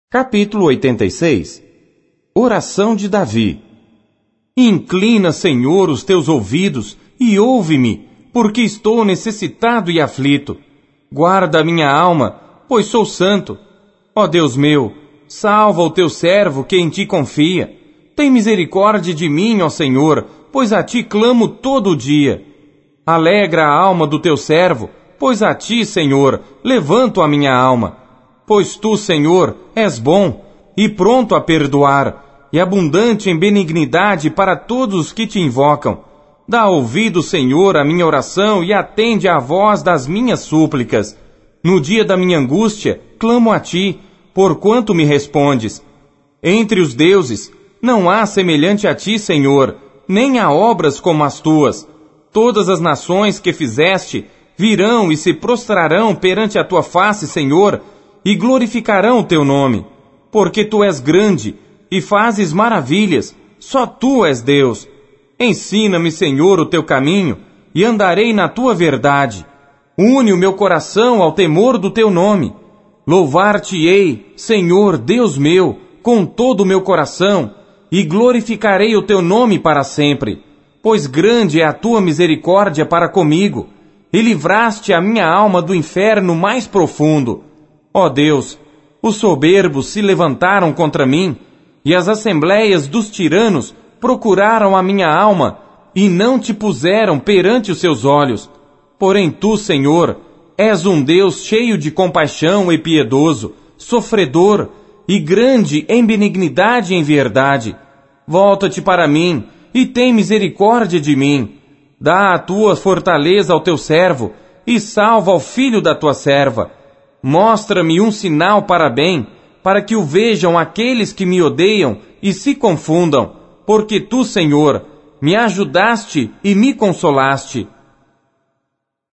Capítulo 86. Oração de Davi. Inclina, Senhor, os teus ouvidos e ouve-me, porque estou necessitado e aflito. Guarda a minha alma, pois sou santo. Ó Deus meu, salva o teu servo que em ti confia. Tem misericórdia de mim, ó Senhor, pois a ti clamo todo o dia. Alegra a alma do teu servo, pois a ti, Senhor, levanto a minha alma. Pois tu, Senhor, és bom e pronto a perdoar, e abundante em benignidade para todos os que te invocam. Dá ouvido, Senhor, à minha oração e atende à voz das minhas súplicas. No dia da minha angústia, clamo a ti, porquanto me respondes. Entre os deuses, não há semelhante a ti, Senhor, nem há obras como as tuas. Todas as nações que fizeste virão e se prostrarão perante a tua face, Senhor, e glorificarão o teu nome, porque tu és grande e fazes maravilhas, só tu és Deus. Ensina-me, Senhor, o teu caminho, e andarei na tua verdade. Une o meu coração ao temor do teu nome. Louvar-te-ei, Senhor, Deus meu, com todo o meu coração, e glorificarei o teu nome para sempre, pois grande é a tua misericórdia para comigo, e livraste a minha alma do inferno mais profundo. Ó Deus, os soberbos se levantaram contra mim, e as assembleias dos tiranos procuraram a minha alma, e não te puseram perante os seus olhos. Porém tu, Senhor, és um Deus cheio de compaixão e piedoso, sofredor, e grande em benignidade e em verdade. Volta-te para mim, e tem misericórdia de mim. Dá a tua fortaleza ao teu servo, e salva ao filho da tua serva. Mostra-me um sinal para bem, para que o vejam aqueles que me odeiam e se confundam, porque tu, Senhor, me ajudaste e me consolaste.